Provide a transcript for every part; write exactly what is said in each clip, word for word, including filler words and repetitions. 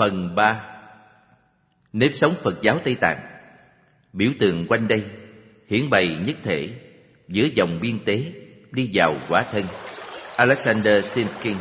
Phần ba. Nếp sống Phật giáo Tây Tạng. Biểu tượng quanh đây hiển bày nhất thể giữa dòng biên tế đi vào quả thân. Alexander Simkin.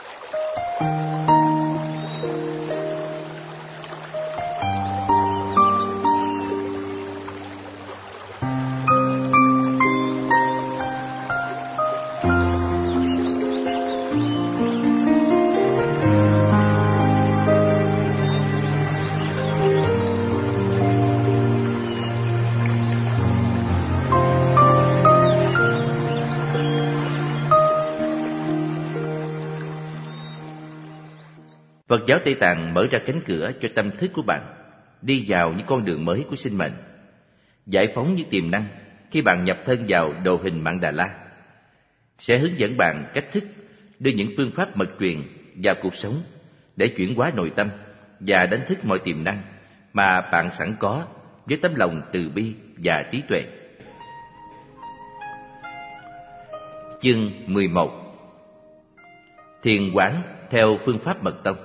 Phật giáo Tây Tạng mở ra cánh cửa cho tâm thức của bạn đi vào những con đường mới của sinh mệnh, giải phóng những tiềm năng khi bạn nhập thân vào đồ hình Mạn Đà La, sẽ hướng dẫn bạn cách thức đưa những phương pháp mật truyền vào cuộc sống để chuyển hóa nội tâm và đánh thức mọi tiềm năng mà bạn sẵn có với tấm lòng từ bi và trí tuệ. Chương mười một. Thiền quán theo phương pháp mật tông.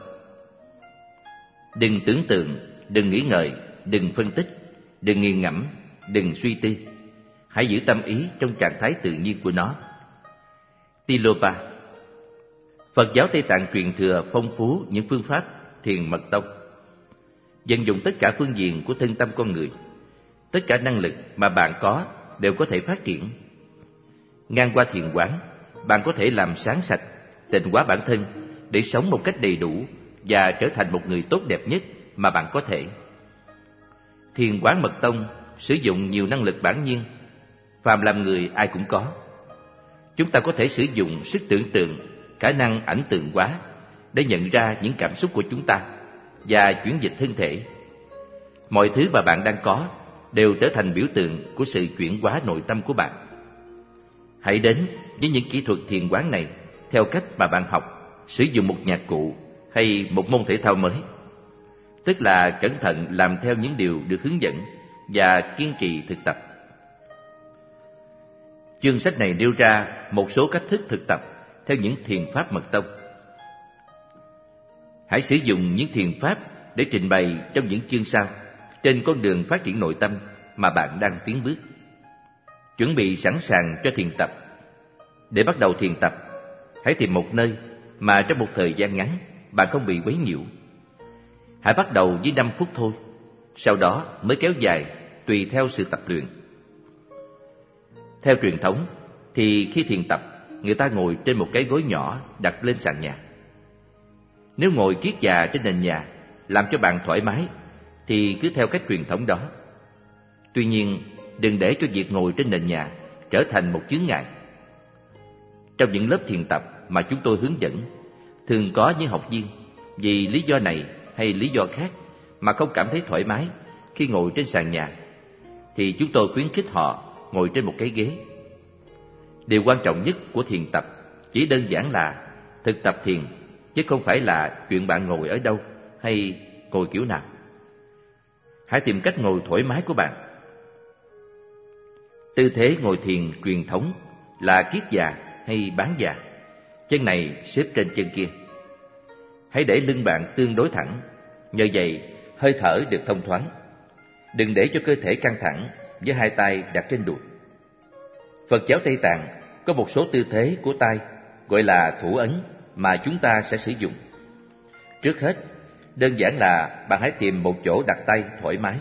Đừng tưởng tượng, đừng nghĩ ngợi, đừng phân tích, đừng nghiền ngẫm, đừng suy tư. Hãy giữ tâm ý trong trạng thái tự nhiên của nó. Tilopa. Phật giáo Tây Tạng truyền thừa phong phú những phương pháp thiền mật tông, vận dụng tất cả phương diện của thân tâm con người. Tất cả năng lực mà bạn có đều có thể phát triển. Ngang qua thiền quán, bạn có thể làm sáng sạch, tịnh hóa bản thân để sống một cách đầy đủ và trở thành một người tốt đẹp nhất mà bạn có thể. Thiền quán mật tông sử dụng nhiều năng lực bản nhiên, phàm làm người ai cũng có. Chúng ta có thể sử dụng sức tưởng tượng, khả năng ảnh tượng hóa để nhận ra những cảm xúc của chúng ta và chuyển dịch thân thể. Mọi thứ mà bạn đang có đều trở thành biểu tượng của sự chuyển hóa nội tâm của bạn. Hãy đến với những kỹ thuật thiền quán này theo cách mà bạn học, sử dụng một nhạc cụ hay một môn thể thao mới. Tức là cẩn thận làm theo những điều được hướng dẫn và kiên trì thực tập. Chương sách này nêu ra một số cách thức thực tập theo những thiền pháp mật tông. Hãy sử dụng những thiền pháp để trình bày trong những chương sau trên con đường phát triển nội tâm mà bạn đang tiến bước. Chuẩn bị sẵn sàng cho thiền tập. Để bắt đầu thiền tập, hãy tìm một nơi mà trong một thời gian ngắn bạn không bị quấy nhiễu. Hãy bắt đầu với năm phút thôi, sau đó mới kéo dài tùy theo sự tập luyện. Theo truyền thống thì khi thiền tập, người ta ngồi trên một cái gối nhỏ đặt lên sàn nhà. Nếu ngồi kiết già trên nền nhà làm cho bạn thoải mái thì cứ theo cách truyền thống đó. Tuy nhiên, đừng để cho việc ngồi trên nền nhà trở thành một chướng ngại. Trong những lớp thiền tập mà chúng tôi hướng dẫn, thường có những học viên vì lý do này hay lý do khác mà không cảm thấy thoải mái khi ngồi trên sàn nhà, thì chúng tôi khuyến khích họ ngồi trên một cái ghế. Điều quan trọng nhất của thiền tập chỉ đơn giản là thực tập thiền, chứ không phải là chuyện bạn ngồi ở đâu hay ngồi kiểu nào. Hãy tìm cách ngồi thoải mái của bạn. Tư thế ngồi thiền truyền thống là kiết già hay bán già, chân này xếp trên chân kia. Hãy để lưng bạn tương đối thẳng, nhờ vậy hơi thở được thông thoáng. Đừng để cho cơ thể căng thẳng với hai tay đặt trên đùi. Phật giáo Tây Tạng có một số tư thế của tay gọi là thủ ấn mà chúng ta sẽ sử dụng. Trước hết, đơn giản là bạn hãy tìm một chỗ đặt tay thoải mái.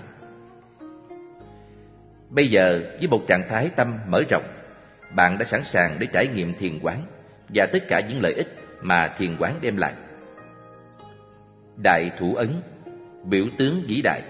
Bây giờ, với một trạng thái tâm mở rộng, bạn đã sẵn sàng để trải nghiệm thiền quán và tất cả những lợi ích mà thiền quán đem lại. Đại thủ ấn, biểu tướng vĩ đại.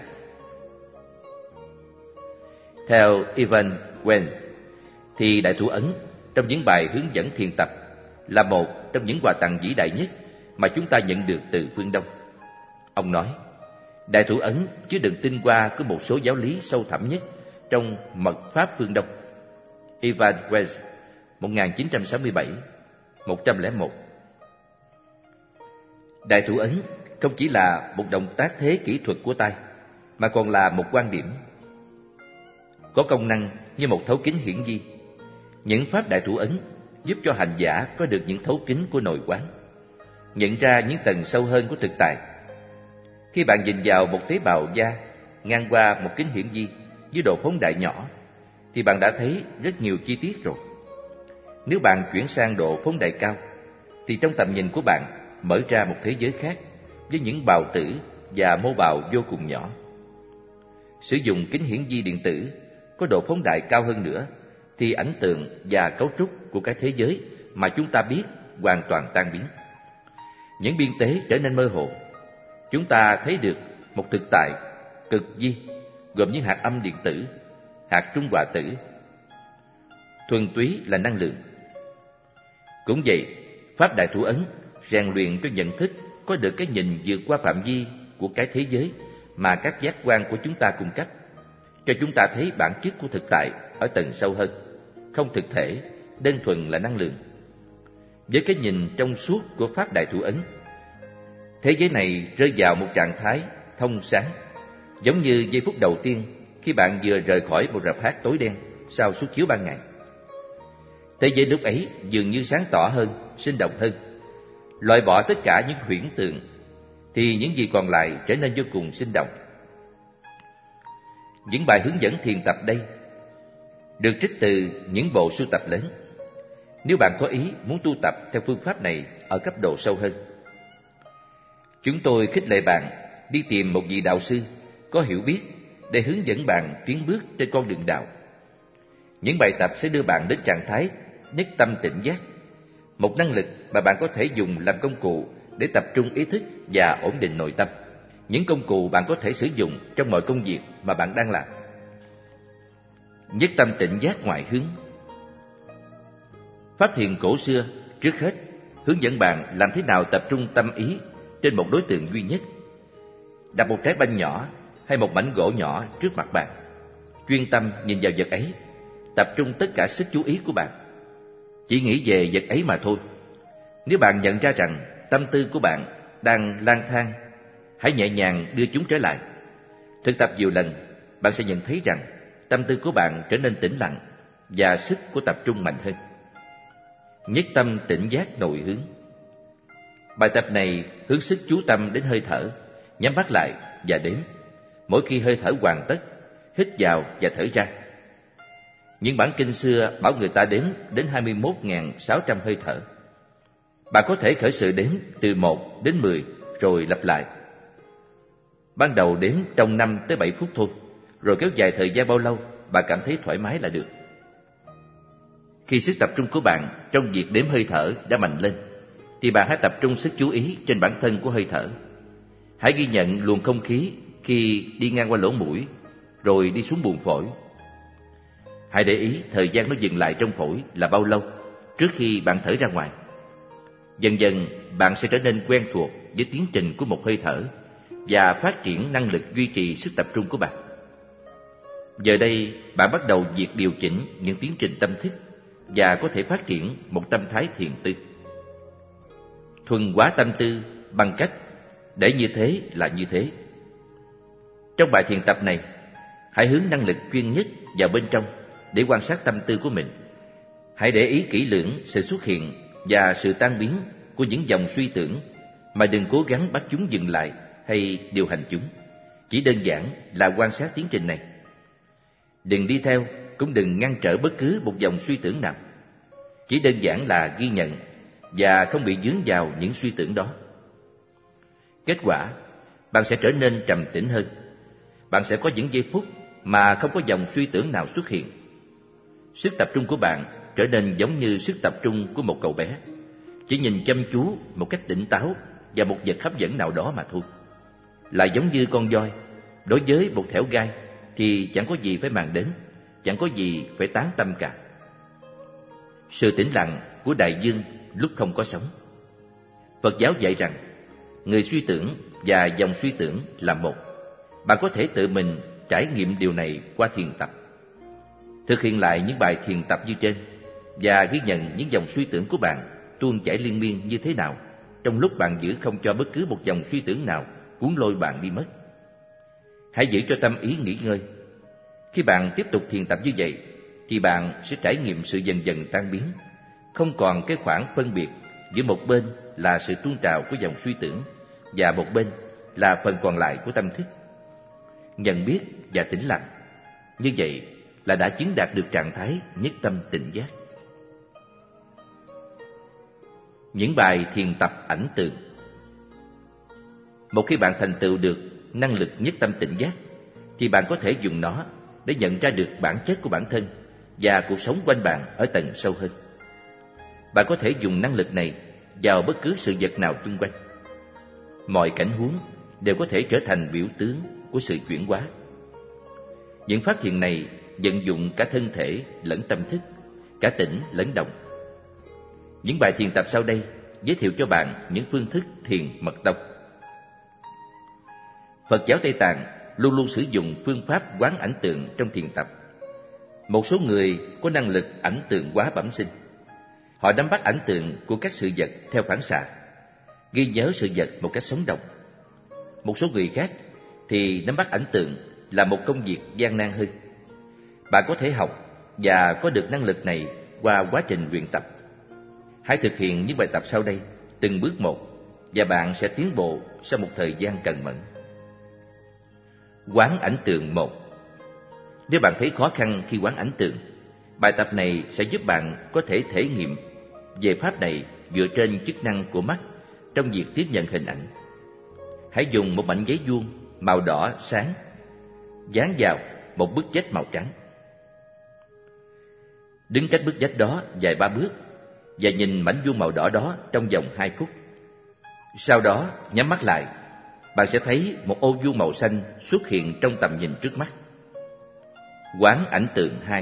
Theo Ivan Wenz, thì đại thủ ấn trong những bài hướng dẫn thiền tập là một trong những quà tặng vĩ đại nhất mà chúng ta nhận được từ phương Đông. Ông nói, đại thủ ấn chứa đựng tinh hoa của một số giáo lý sâu thẳm nhất trong mật pháp phương Đông. Ivan Wenz, một nghìn chín trăm sáu mươi bảy đến một trăm lẻ một. Đại thủ ấn không chỉ là một động tác thế kỹ thuật của tay, mà còn là một quan điểm. Có công năng như một thấu kính hiển vi. Những pháp đại thủ ấn giúp cho hành giả có được những thấu kính của nội quán, nhận ra những tầng sâu hơn của thực tại. Khi bạn nhìn vào một tế bào da ngang qua một kính hiển vi với độ phóng đại nhỏ, thì bạn đã thấy rất nhiều chi tiết rồi. Nếu bạn chuyển sang độ phóng đại cao, thì trong tầm nhìn của bạn mở ra một thế giới khác với những bào tử và mô bào vô cùng nhỏ. Sử dụng kính hiển vi điện tử có độ phóng đại cao hơn nữa, thì ảnh tượng và cấu trúc của cái thế giới mà chúng ta biết hoàn toàn tan biến. Những biên tế trở nên mơ hồ. Chúng ta thấy được một thực tại cực vi gồm những hạt âm điện tử, hạt trung hòa tử, thuần túy là năng lượng. Cũng vậy, pháp đại thủ ấn rèn luyện cho nhận thức có được cái nhìn vượt qua phạm vi của cái thế giới mà các giác quan của chúng ta cung cấp, cho chúng ta thấy bản chất của thực tại ở tầng sâu hơn, không thực thể, đơn thuần là năng lượng. Với cái nhìn trong suốt của pháp đại thủ ấn, thế giới này rơi vào một trạng thái thông sáng, giống như giây phút đầu tiên khi bạn vừa rời khỏi một rạp hát tối đen sau suất chiếu ban ngày. Thế giới lúc ấy dường như sáng tỏ hơn, sinh động hơn. Loại bỏ tất cả những huyễn tượng, thì những gì còn lại trở nên vô cùng sinh động. Những bài hướng dẫn thiền tập đây được trích từ những bộ sưu tập lớn. Nếu bạn có ý muốn tu tập theo phương pháp này ở cấp độ sâu hơn, chúng tôi khích lệ bạn đi tìm một vị đạo sư có hiểu biết để hướng dẫn bạn tiến bước trên con đường đạo. Những bài tập sẽ đưa bạn đến trạng thái nhất tâm tỉnh giác, một năng lực mà bạn có thể dùng làm công cụ để tập trung ý thức và ổn định nội tâm. Những công cụ bạn có thể sử dụng trong mọi công việc mà bạn đang làm. Nhất tâm tỉnh giác ngoại hướng. Pháp thiền cổ xưa trước hết hướng dẫn bạn làm thế nào tập trung tâm ý trên một đối tượng duy nhất. Đặt một trái banh nhỏ hay một mảnh gỗ nhỏ trước mặt bạn, chuyên tâm nhìn vào vật ấy, tập trung tất cả sức chú ý của bạn, chỉ nghĩ về vật ấy mà thôi. Nếu bạn nhận ra rằng tâm tư của bạn đang lang thang, hãy nhẹ nhàng đưa chúng trở lại. Thực tập nhiều lần, bạn sẽ nhận thấy rằng tâm tư của bạn trở nên tĩnh lặng và sức của tập trung mạnh hơn. Nhất tâm tỉnh giác nội hướng. Bài tập này hướng sức chú tâm đến hơi thở, nhắm mắt lại và đếm. Mỗi khi hơi thở hoàn tất, hít vào và thở ra. Những bản kinh xưa bảo người ta đếm đến hai mươi mốt nghìn sáu trăm hơi thở. Bạn có thể khởi sự đếm từ một đến mười rồi lặp lại. Ban đầu đếm trong năm tới bảy phút thôi, rồi kéo dài thời gian bao lâu bạn cảm thấy thoải mái là được. Khi sức tập trung của bạn trong việc đếm hơi thở đã mạnh lên, thì bạn hãy tập trung sức chú ý trên bản thân của hơi thở. Hãy ghi nhận luồng không khí khi đi ngang qua lỗ mũi, rồi đi xuống buồng phổi. Hãy để ý thời gian nó dừng lại trong phổi là bao lâu trước khi bạn thở ra ngoài. Dần dần bạn sẽ trở nên quen thuộc với tiến trình của một hơi thở và phát triển năng lực duy trì sức tập trung của bạn. Giờ đây bạn bắt đầu việc điều chỉnh những tiến trình tâm thức và có thể phát triển một tâm thái thiền tư. Thuần hóa tâm tư bằng cách để như thế là như thế. Trong bài thiền tập này, hãy hướng năng lực chuyên nhất vào bên trong để quan sát tâm tư của mình. Hãy để ý kỹ lưỡng sự xuất hiện và sự tan biến của những dòng suy tưởng, mà đừng cố gắng bắt chúng dừng lại hay điều hành chúng. Chỉ đơn giản là quan sát tiến trình này. Đừng đi theo, cũng đừng ngăn trở bất cứ một dòng suy tưởng nào. Chỉ đơn giản là ghi nhận và không bị dướng vào những suy tưởng đó. Kết quả, bạn sẽ trở nên trầm tĩnh hơn. Bạn sẽ có những giây phút mà không có dòng suy tưởng nào xuất hiện. Sức tập trung của bạn trở nên giống như sức tập trung của một cậu bé, chỉ nhìn chăm chú một cách tỉnh táo vào một vật hấp dẫn nào đó mà thôi. Là giống như con voi, đối với một thẻo gai thì chẳng có gì phải màng đến, chẳng có gì phải tán tâm cả. Sự tĩnh lặng của đại dương lúc không có sóng. Phật giáo dạy rằng người suy tưởng và dòng suy tưởng là một. Bạn có thể tự mình trải nghiệm điều này qua thiền tập. Thực hiện lại những bài thiền tập như trên và ghi nhận những dòng suy tưởng của bạn tuôn chảy liên miên như thế nào trong lúc bạn giữ không cho bất cứ một dòng suy tưởng nào cuốn lôi bạn đi mất. Hãy giữ cho tâm ý nghỉ ngơi. Khi bạn tiếp tục thiền tập như vậy, thì bạn sẽ trải nghiệm sự dần dần tan biến, không còn cái khoảng phân biệt giữa một bên là sự tuôn trào của dòng suy tưởng và một bên là phần còn lại của tâm thức. Nhận biết và tĩnh lặng. Như vậy là đã chứng đạt được trạng thái nhất tâm tỉnh giác. Những bài thiền tập ảnh tượng. Một khi bạn thành tựu được năng lực nhất tâm tỉnh giác, thì bạn có thể dùng nó để nhận ra được bản chất của bản thân và cuộc sống quanh bạn ở tầng sâu hơn. Bạn có thể dùng năng lực này vào bất cứ sự vật nào xung quanh. Mọi cảnh huống đều có thể trở thành biểu tướng của sự chuyển hóa. Những phát hiện này vận dụng cả thân thể lẫn tâm thức, cả tỉnh lẫn động. Những bài thiền tập sau đây giới thiệu cho bạn những phương thức thiền mật tông. Phật giáo Tây Tạng luôn luôn sử dụng phương pháp quán ảnh tượng trong thiền tập. Một số người có năng lực ảnh tượng hóa bẩm sinh. Họ nắm bắt ảnh tượng của các sự vật theo phản xạ, ghi nhớ sự vật một cách sống động. Một số người khác thì nắm bắt ảnh tượng là một công việc gian nan hơn. Bạn có thể học và có được năng lực này qua quá trình luyện tập. Hãy thực hiện những bài tập sau đây từng bước một, và bạn sẽ tiến bộ sau một thời gian cần mẫn. Quán ảnh tượng một. Nếu bạn thấy khó khăn khi quán ảnh tượng, bài tập này sẽ giúp bạn có thể thể nghiệm về pháp này dựa trên chức năng của mắt trong việc tiếp nhận hình ảnh. Hãy dùng một mảnh giấy vuông màu đỏ sáng dán vào một bức vách màu trắng. Đứng cách bức vách đó vài ba bước và nhìn mảnh vuông màu đỏ đó trong vòng hai phút. Sau đó nhắm mắt lại, bạn sẽ thấy một ô vuông màu xanh xuất hiện trong tầm nhìn trước mắt. Quán ảnh tượng hai.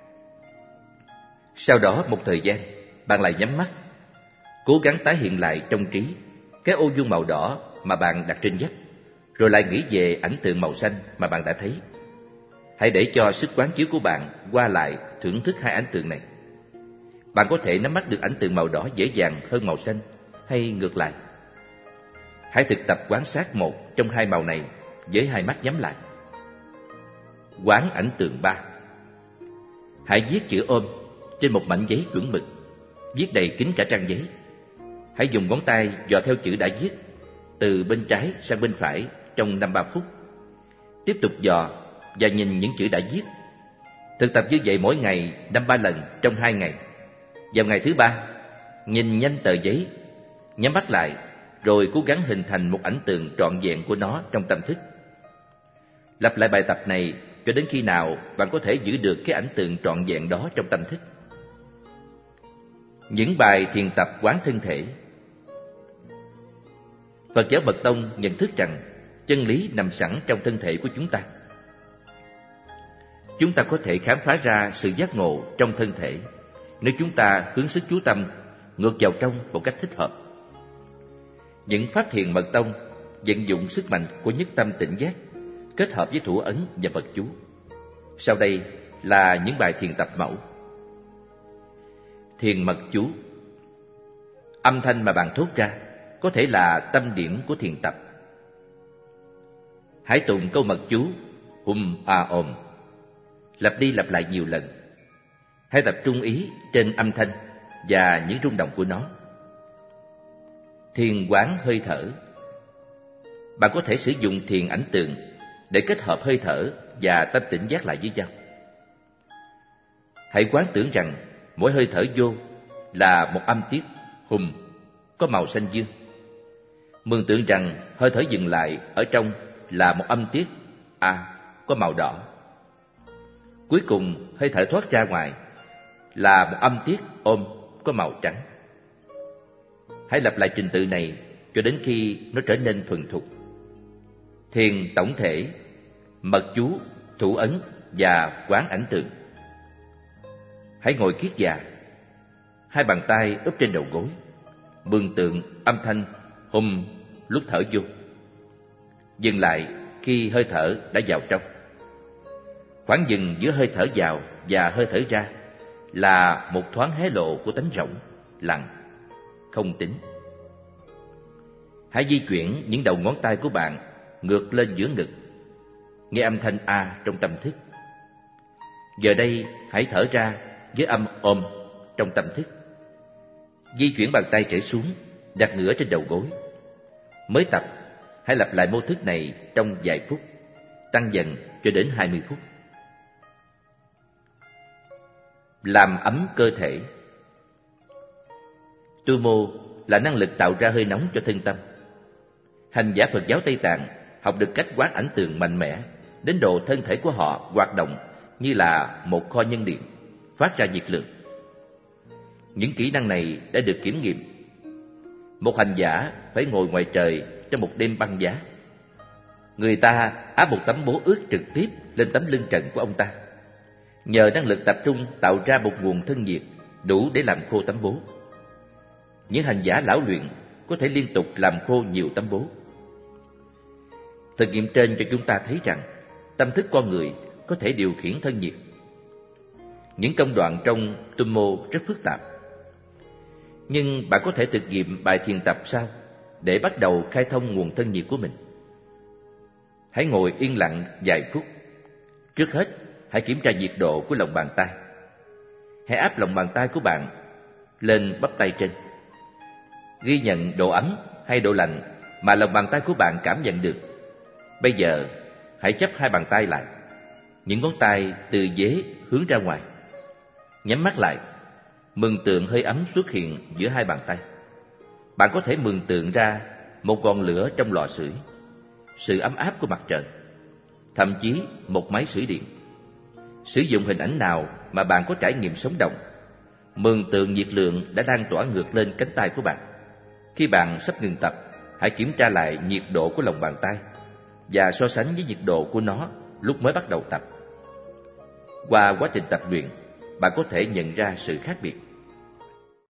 Sau đó một thời gian, bạn lại nhắm mắt, cố gắng tái hiện lại trong trí cái ô vuông màu đỏ mà bạn đặt trên vách, rồi lại nghĩ về ảnh tượng màu xanh mà bạn đã thấy. Hãy để cho sức quán chiếu của bạn qua lại thưởng thức hai ảnh tượng này. Bạn có thể nắm bắt được ảnh tượng màu đỏ dễ dàng hơn màu xanh, hay ngược lại. Hãy thực tập quan sát một trong hai màu này với hai mắt nhắm lại. Quán ảnh tượng ba. Hãy viết chữ ôm trên một mảnh giấy chuẩn mực, viết đầy kín cả trang giấy. Hãy dùng ngón tay dò theo chữ đã viết từ bên trái sang bên phải trong năm ba phút. Tiếp tục dò và nhìn những chữ đã viết. Thực tập như vậy mỗi ngày năm ba lần trong hai ngày. Vào ngày thứ ba, nhìn nhanh tờ giấy, nhắm mắt lại, rồi cố gắng hình thành một ảnh tượng trọn vẹn của nó trong tâm thức. Lặp lại bài tập này cho đến khi nào bạn có thể giữ được cái ảnh tượng trọn vẹn đó trong tâm thức. Những bài thiền tập quán thân thể. Phật giáo Mật Tông nhận thức rằng chân lý nằm sẵn trong thân thể của chúng ta. Chúng ta có thể khám phá ra sự giác ngộ trong thân thể nếu chúng ta hướng sức chú tâm ngược vào trong một cách thích hợp. Những pháp thiền Mật Tông vận dụng sức mạnh của nhất tâm tỉnh giác kết hợp với thủ ấn và Phật chú. Sau đây là những bài thiền tập mẫu. Thiền mật chú. Âm thanh mà bạn thốt ra có thể là tâm điểm của thiền tập. Hãy tụng câu mật chú Hum A Om, lặp đi lặp lại nhiều lần. Hãy tập trung ý trên âm thanh và những rung động của nó. Thiền quán hơi thở. Bạn có thể sử dụng thiền ảnh tượng để kết hợp hơi thở và tâm tỉnh giác lại với nhau. Hãy quán tưởng rằng mỗi hơi thở vô là một âm tiết Hum có màu xanh dương. Mường tượng rằng hơi thở dừng lại ở trong là một âm tiết A có màu đỏ. Cuối cùng hơi thở thoát ra ngoài là một âm tiết Om có màu trắng. Hãy lặp lại trình tự này cho đến khi nó trở nên thuần thục. Thiền tổng thể, mật chú, thủ ấn và quán ảnh tượng. Hãy ngồi kiết già, hai bàn tay úp trên đầu gối, mường tượng âm thanh Hum lúc thở vô. Dừng lại khi hơi thở đã vào trong. Khoảng dừng giữa hơi thở vào và hơi thở ra là một thoáng hé lộ của tánh rỗng, lặng, không tính. Hãy di chuyển những đầu ngón tay của bạn ngược lên giữa ngực, nghe âm thanh A trong tâm thức. Giờ đây hãy thở ra với âm Om trong tâm thức. Di chuyển bàn tay trở xuống, đặt ngửa trên đầu gối. Mới tập, hãy lặp lại mô thức này trong vài phút, tăng dần cho đến hai mươi phút. Làm ấm cơ thể. Tu mô là năng lực tạo ra hơi nóng cho thân tâm. Hành giả Phật giáo Tây Tạng học được cách quán ảnh tường mạnh mẽ, đến độ thân thể của họ hoạt động như là một kho nhân điện, phát ra nhiệt lượng. Những kỹ năng này đã được kiểm nghiệm. Một hành giả phải ngồi ngoài trời trong một đêm băng giá. Người ta áp một tấm bố ướt trực tiếp lên tấm lưng trần của ông ta. Nhờ năng lực tập trung tạo ra một nguồn thân nhiệt đủ để làm khô tấm bố. Những hành giả lão luyện có thể liên tục làm khô nhiều tấm bố. Thực nghiệm trên cho chúng ta thấy rằng tâm thức con người có thể điều khiển thân nhiệt. Những công đoạn trong Tummo rất phức tạp. Nhưng bạn có thể thực nghiệm bài thiền tập sau để bắt đầu khai thông nguồn thân nhiệt của mình. Hãy ngồi yên lặng vài phút. Trước hết, hãy kiểm tra nhiệt độ của lòng bàn tay. Hãy áp lòng bàn tay của bạn lên bắp tay trên. Ghi nhận độ ấm hay độ lạnh mà lòng bàn tay của bạn cảm nhận được. Bây giờ, hãy chắp hai bàn tay lại. Những ngón tay từ dế hướng ra ngoài. Nhắm mắt lại. Mường tượng hơi ấm xuất hiện giữa hai bàn tay. Bạn có thể mường tượng ra một ngọn lửa trong lò sưởi, sự ấm áp của mặt trời, thậm chí một máy sưởi điện. Sử dụng hình ảnh nào mà bạn có trải nghiệm sống động. Mường tượng nhiệt lượng đã lan tỏa ngược lên cánh tay của bạn. Khi bạn sắp ngừng tập, hãy kiểm tra lại nhiệt độ của lòng bàn tay và so sánh với nhiệt độ của nó lúc mới bắt đầu tập. Qua quá trình tập luyện, bạn có thể nhận ra sự khác biệt.